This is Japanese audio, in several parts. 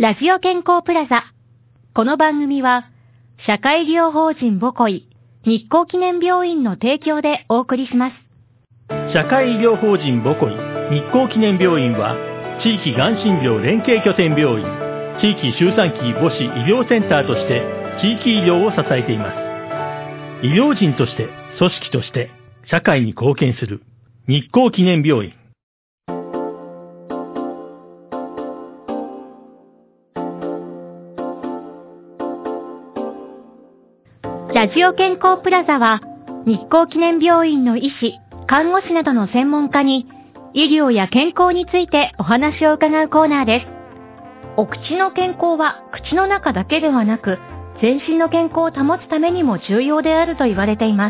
ラジオ健康プラザ。この番組は、社会医療法人ボコイ、日光記念病院の提供でお送りします。 社会医療法人ボコイ、日光記念病院は、地域がん診療連携拠点病院、地域周産期母子医療センターとして、地域医療を支えています。医療人として、組織として、社会に貢献する、日光記念病院。 ラジオ健康プラザは、日光記念病院の医師、看護師などの専門家に、医療や健康についてお話を伺うコーナーです。お口の健康は口の中だけではなく、全身の健康を保つためにも重要であると言われています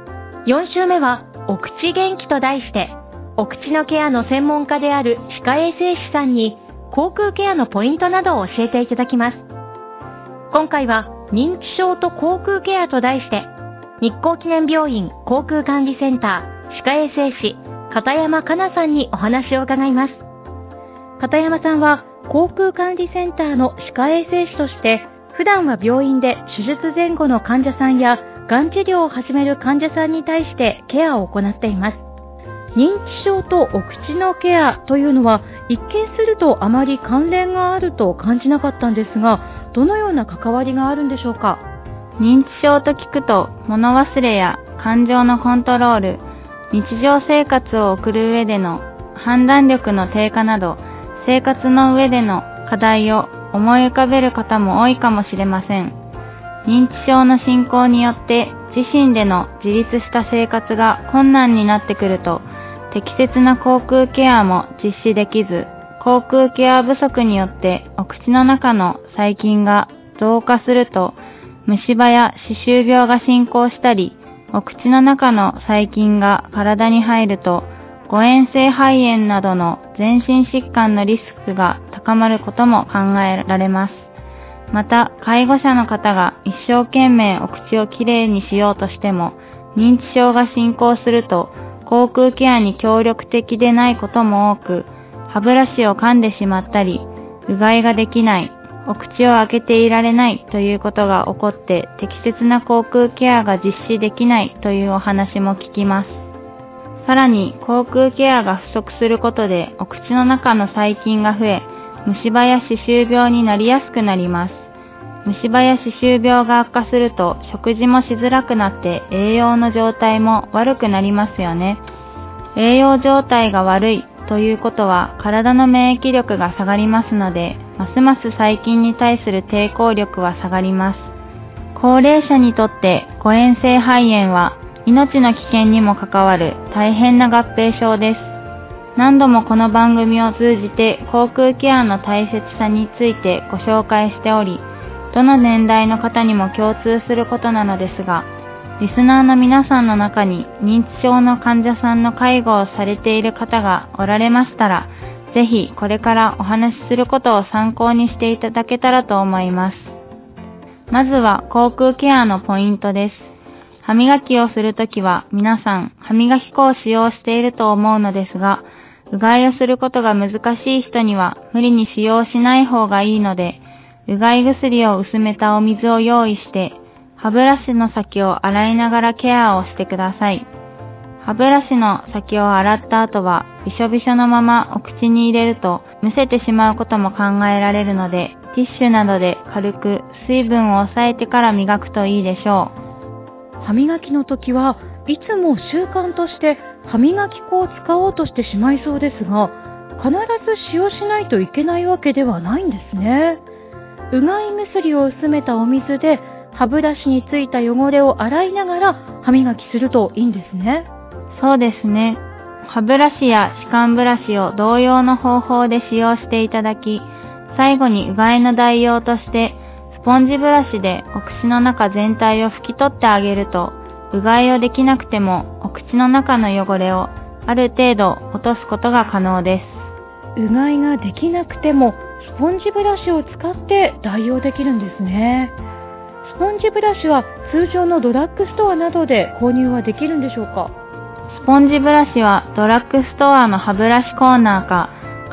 。4週目は、お口元気と題して、お口のケアの専門家である歯科衛生士さんに、口腔ケアのポイントなどを教えていただきます。今回は、認知症と口腔ケアと題して、日光記念病院口腔管理センター歯科衛生士片山香奈さんにお話を伺います。片山さんは口腔管理センターの歯科衛生士として、普段は病院で手術前後の患者さんやがん治療を始める患者さんに対してケアを行っています。認知症とお口のケアというのは一見するとあまり関連があると感じなかったんですが、どのような関わりがあるんでしょうか？ 認知症と聞くと、物忘れや感情のコントロール、日常生活を送る上での判断力の低下など、生活の上での課題を思い浮かべる方も多いかもしれません。認知症の進行によって自身での自立した生活が困難になってくると、適切な口腔ケアも実施できず、口腔ケア不足によってお口の中の細菌が増加すると、虫歯や歯周病が進行したり、お口の中の細菌が体に入ると、誤嚥性肺炎などの全身疾患のリスクが高まることも考えられます。また、介護者の方が一生懸命お口をきれいにしようとしても、認知症が進行すると、口腔ケアに協力的でないことも多く、歯ブラシを噛んでしまったり、うがいができない、お口を開けていられないということが起こって適切な口腔ケアが実施できないというお話も聞きます。さらに口腔ケアが不足することでお口の中の細菌が増え、虫歯や歯周病になりやすくなります。虫歯や歯周病が悪化すると食事もしづらくなって栄養の状態も悪くなりますよね。栄養状態が悪いということは体の免疫力が下がりますので、ますます細菌に対する抵抗力は下がります。高齢者にとって誤嚥性肺炎は命の危険にも関わる大変な合併症です。何度もこの番組を通じて口腔ケアの大切さについてご紹介しており、どの年代の方にも共通することなのですが、リスナーの皆さんの中に認知症の患者さんの介護をされている方がおられましたら、ぜひこれからお話しすることを参考にしていただけたらと思います。まずは口腔ケアのポイントです。歯磨きをするときは皆さん歯磨き粉を使用していると思うのですが、うがいをすることが難しい人には無理に使用しない方がいいので、うがい薬を薄めたお水を用意して、歯ブラシの先を洗いながらケアをしてください。歯ブラシの先を洗った後は、びしょびしょのままお口に入れると、むせてしまうことも考えられるので、ティッシュなどで軽く水分を抑えてから磨くといいでしょう。 歯磨きの時はいつも習慣として歯磨き粉を使おうとしてしまいそうですが、必ず使用しないといけないわけではないんですね。うがい薬を薄めたお水で歯ブラシについた汚れを洗いながら歯磨きするといいんですね。 そうですね。歯ブラシや歯間ブラシを同様の方法で使用していただき、最後にうがいの代用としてスポンジブラシでお口の中全体を拭き取ってあげると、うがいをできなくてもお口の中の汚れをある程度落とすことが可能です。 うがいができなくてもスポンジブラシを使って代用できるんですね。スポンジブラシは通常のドラッグストアなどで購入はできるんでしょうか？ スポンジブラシはドラッグストアの歯ブラシコーナーか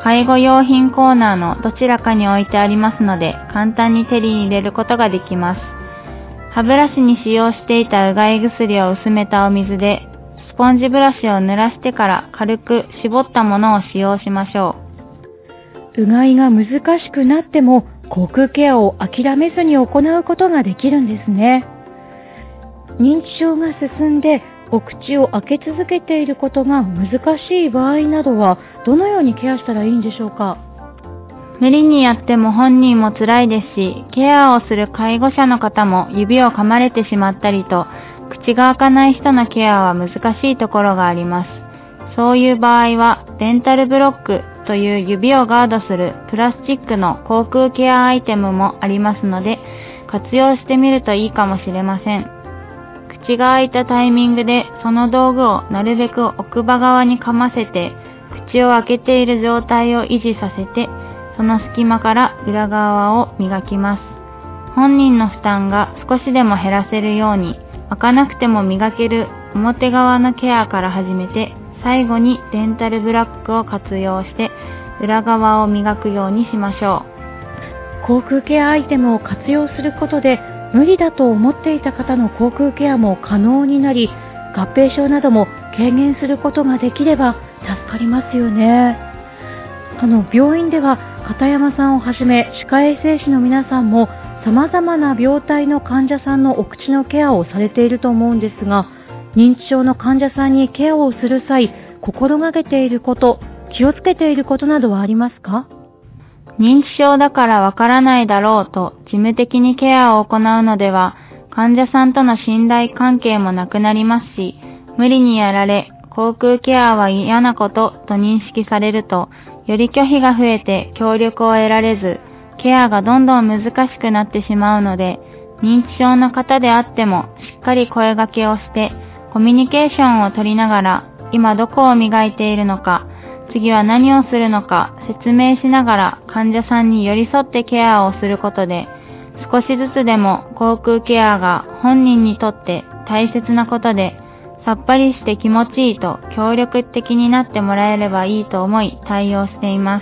介護用品コーナーのどちらかに置いてありますので、簡単に手に入れることができます。歯ブラシに使用していたうがい薬を薄めたお水で、スポンジブラシを濡らしてから軽く絞ったものを使用しましょう。うがいが難しくなっても、口腔ケアを諦めずに行うことができるんですね。認知症が進んで、お口を開け続けていることが難しい場合などは、どのようにケアしたらいいんでしょうか？ 無理にやっても本人も辛いですし、ケアをする介護者の方も指を噛まれてしまったりと、口が開かない人のケアは難しいところがあります。そういう場合は、デンタルブロックという指をガードするプラスチックの口腔ケアアイテムもありますので、活用してみるといいかもしれません。口が開いたタイミングでその道具をなるべく奥歯側に噛ませて、口を開けている状態を維持させて、その隙間から裏側を磨きます。本人の負担が少しでも減らせるように、開かなくても磨ける表側のケアから始めて、最後にデンタルブラックを活用して裏側を磨くようにしましょう。口腔ケアアイテムを活用することで、無理だと思っていた方の口腔ケアも可能になり、合併症なども軽減することができれば助かりますよね。病院では片山さんをはじめ歯科衛生士の皆さんも様々な病態の患者さんのお口のケアをされていると思うんですが、認知症の患者さんにケアをする際、心がけていること、気をつけていることなどはありますか？ 認知症だからわからないだろうと事務的にケアを行うのでは、患者さんとの信頼関係もなくなりますし、無理にやられ、口腔ケアは嫌なことと認識されると、より拒否が増えて協力を得られず、ケアがどんどん難しくなってしまうので、認知症の方であってもしっかり声掛けをして、コミュニケーションを取りながら、今どこを磨いているのか、次は何をするのか説明しながら患者さんに寄り添ってケアをすることで、少しずつでも口腔ケアが本人にとって大切なことで、さっぱりして気持ちいいと協力的になってもらえればいいと思い対応しています。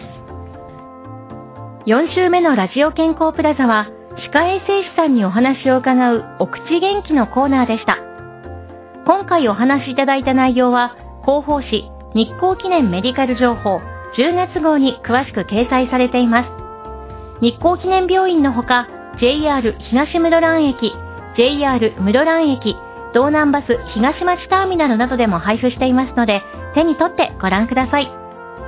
4週目のラジオ健康プラザは、歯科衛生士さんにお話を伺うお口元気のコーナーでした。今回お話しいただいた内容は、広報誌日光記念メディカル情報10月号に詳しく掲載されています。日光記念病院のほか、JR 東室蘭駅、JR 室蘭駅、道南バス東町ターミナルなどでも配布していますので、手に取ってご覧ください。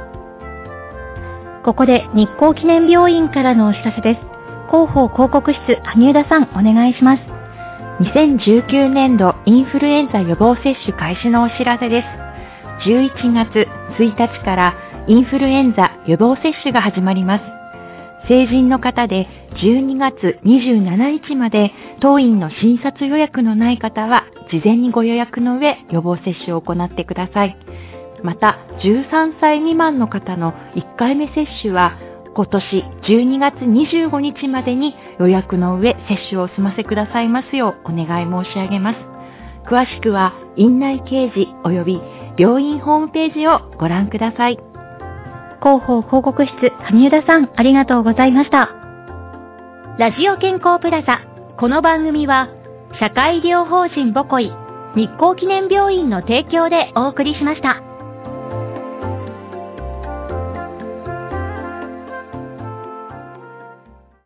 ここで日光記念病院からのお知らせです。広報広告室、萩生田さん、お願いします。 2019年度インフルエンザ予防接種開始のお知らせです。11月1日からインフルエンザ予防接種が始まります。成人の方で12月27日まで当院の診察予約のない方は事前にご予約の上予防接種を行ってください。また13歳未満の方の1回目接種は今年12月25日までに予約の上接種をお済ませくださいますようお願い申し上げます。詳しくは院内掲示及び病院ホームページをご覧ください。 広報広告室、萩生田さん、ありがとうございました。ラジオ健康プラザ、この番組は社会医療法人ボコイ日光記念病院の提供でお送りしました。